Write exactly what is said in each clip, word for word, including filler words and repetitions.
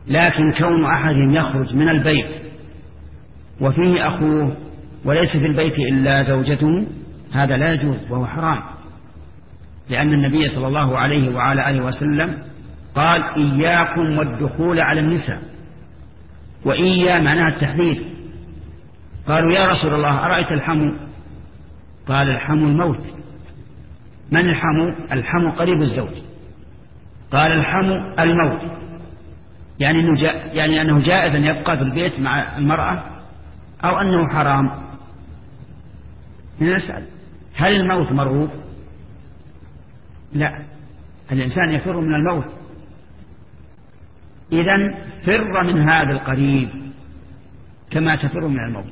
لكن كون أحدهم يخرج من البيت وفيه أخوه وليس في البيت إلا زوجته هذا لا يجوز وهو حرام، لأن النبي صلى الله عليه وعلى آله وسلم قال إياكم والدخول على النساء، وإيا معناها التحذير. قالوا يا رسول الله أرأيت الحمو؟ قال الحمو الموت. من الحمو؟ الحمو قريب الزوج. قال الحمو الموت، يعني أنه, جاء يعني أنه جائز أن يبقى في البيت مع المرأة أو أنه حرام. نسأل هل الموت مرغوب؟ لا، الإنسان يفر من الموت. إذن فر من هذا القريب كما تفر من الموت،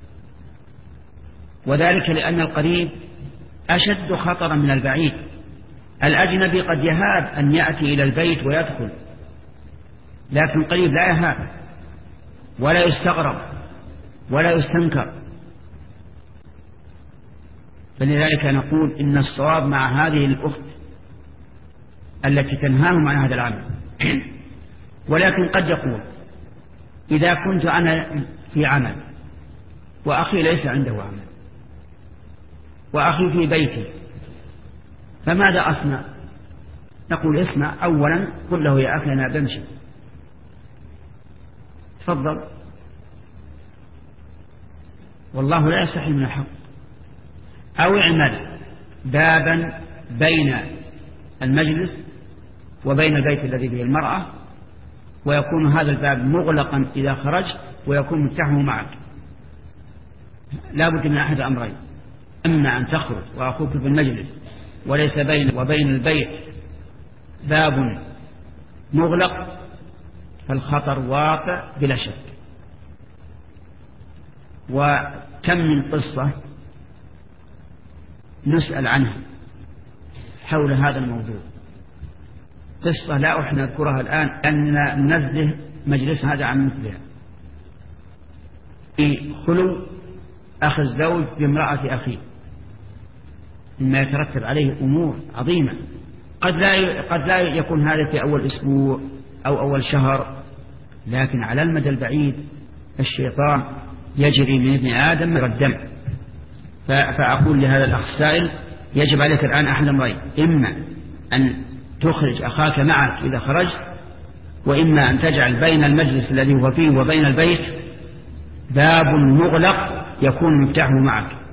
وذلك لأن القريب أشد خطرا من البعيد. الأجنبي قد يهاب أن يأتي إلى البيت ويدخل، لكن القريب لا يهاب ولا يستغرب ولا يستنكر. فلذلك نقول إن الصواب مع هذه الأخت التي تنهاهم عن هذا العمل. ولكن قد يقول إذا كنت أنا في عمل وأخي ليس عنده عمل وأخي في بيتي فماذا أصنع؟ نقول اسمع، أولا قل له يا أخي أنا بمشي، تفضل، والله لا يستحي من الحق. أو اعمل بابا بين المجلس وبين البيت الذي به المرأة، ويكون هذا الباب مغلقا إذا خرجت ويكون مفتاحه معك. لا بد من أحد أمرين: أما أن تخرج وأخوك في المجلس وليس بين وبين البيت باب مغلق فالخطر واقع بلا شك. وكم من قصة نسأل عنها حول هذا الموضوع، قصة لا أحنا نذكرها الآن أننا ننزه مجلس هذا عن مثلها. في خلو أخ الزوج بامرأة أخيه مما يترتب عليه أمور عظيمة، قد لا قد لا يكون هذا في أول أسبوع أو أول شهر، لكن على المدى البعيد الشيطان يجري من ابن آدم مجرى الدم. فأقول لهذا الأخ السائل يجب عليك الآن أحد أمرين: إما أن تخرج أخاك معك إذا خرجت، وإما أن تجعل بين المجلس الذي هو فيه وبين البيت باب مغلق يكون مفتاحه معك.